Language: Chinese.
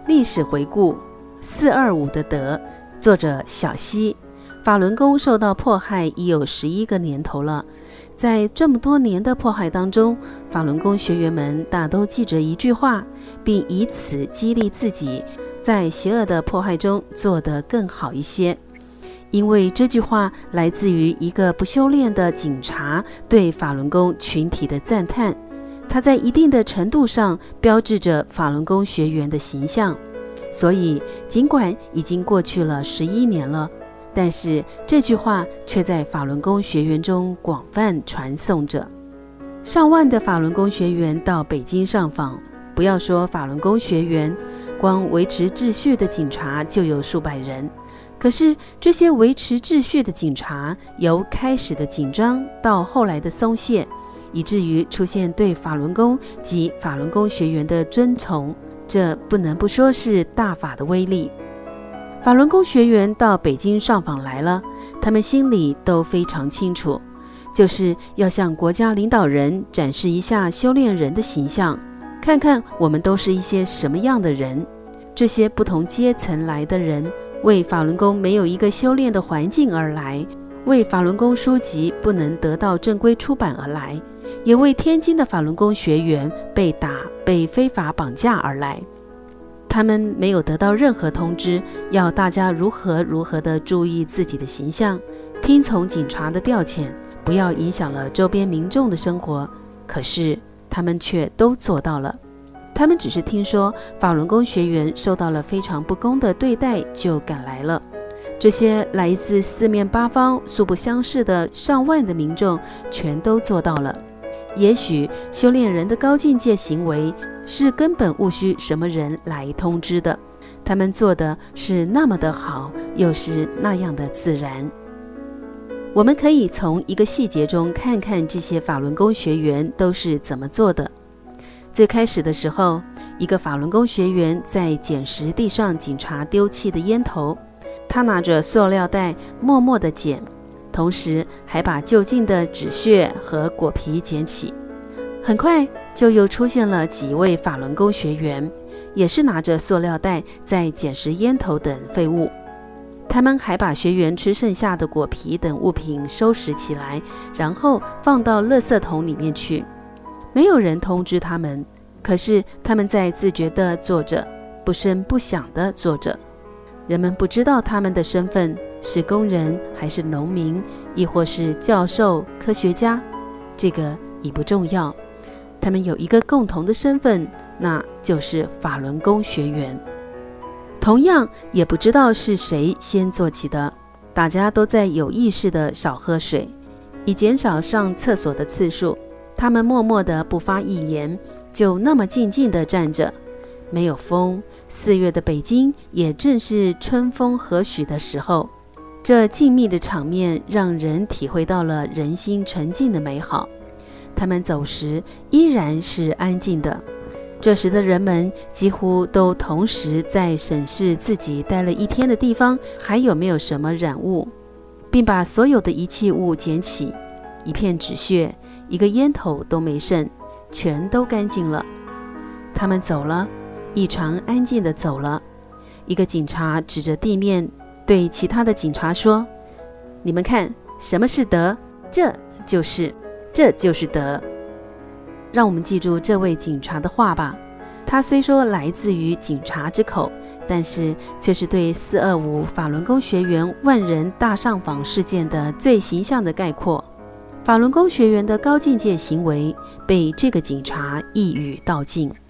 历史回顾425的德，作者小溪。法轮功受到迫害已有11个年头了，在这么多年的迫害当中，法轮功学员们大都记着一句话，并以此激励自己在邪恶的迫害中做得更好一些。因为这句话来自于一个不修炼的警察对法轮功群体的赞叹，它在一定的程度上标志着法轮功学员的形象。所以尽管已经过去了11年了，但是这句话却在法轮功学员中广泛传颂着。上万的法轮功学员到北京上访，不要说法轮功学员，光维持秩序的警察就有数百人。可是这些维持秩序的警察，由开始的紧张到后来的松懈，以至于出现对法轮功及法轮功学员的尊崇，这不能不说是大法的威力。法轮功学员到北京上访来了，他们心里都非常清楚，就是要向国家领导人展示一下修炼人的形象，看看我们都是一些什么样的人。这些不同阶层来的人，为法轮功没有一个修炼的环境而来，为法轮功书籍不能得到正规出版而来，也为天津的法轮功学员被打、被非法绑架而来。他们没有得到任何通知，要大家如何地注意自己的形象，听从警察的调遣，不要影响了周边民众的生活。可是他们却都做到了。他们只是听说法轮功学员受到了非常不公的对待，就赶来了。这些来自四面八方、素不相识的上万的民众全都做到了。也许修炼人的高境界行为是根本无需什么人来通知的，他们做的是那么的好，又是那样的自然。我们可以从一个细节中看看这些法轮功学员都是怎么做的。最开始的时候，一个法轮功学员在捡拾地上警察丢弃的烟头，他拿着塑料袋默默地捡，同时还把就近的纸屑和果皮捡起。很快就又出现了几位法轮功学员，也是拿着塑料袋在捡拾烟头等废物。他们还把学员吃剩下的果皮等物品收拾起来，然后放到垃圾桶里面去。没有人通知他们，可是他们在自觉地做着，不声不响地做着。人们不知道他们的身份是工人还是农民，亦或是教授、科学家，这个已不重要。他们有一个共同的身份，那就是法轮功学员。同样也不知道是谁先做起的，大家都在有意识地少喝水，以减少上厕所的次数。他们默默地不发一言，就那么静静地站着。没有风，4月的北京也正是春风和煦的时候。这静谧的场面让人体会到了人心沉静的美好。他们走时依然是安静的。这时的人们几乎都同时在审视自己待了一天的地方还有没有什么染物，并把所有的遗弃物捡起。一片纸屑，一个烟头都没剩，全都干净了。他们走了，异常安静地走了。一个警察指着地面对其他的警察说：“你们看，什么是德？这就是德。”让我们记住这位警察的话吧。他虽说来自于警察之口，但是却是对425法轮功学员万人大上访事件的最形象的概括。法轮功学员的高境界行为被这个警察一语道尽。